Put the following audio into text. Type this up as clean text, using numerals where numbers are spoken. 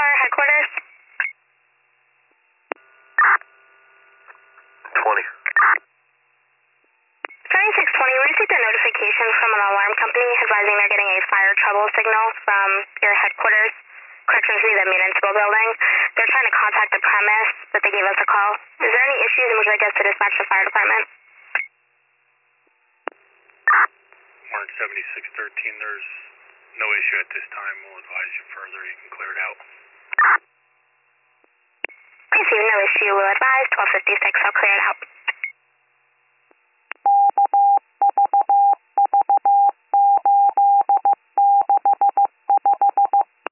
car headquarters? 20. 7620, we received a notification from an alarm company advising they're getting a fire trouble signal from your headquarters. Corrections be the municipal building. They're trying to contact the premise, but they gave us a call. Is there any issues, and would you like us to dispatch the fire department? Mark 7613, there's no issue at this time. We'll advise you further. You can clear it out. Received no issue, will advise, 1256, I'll clear it out.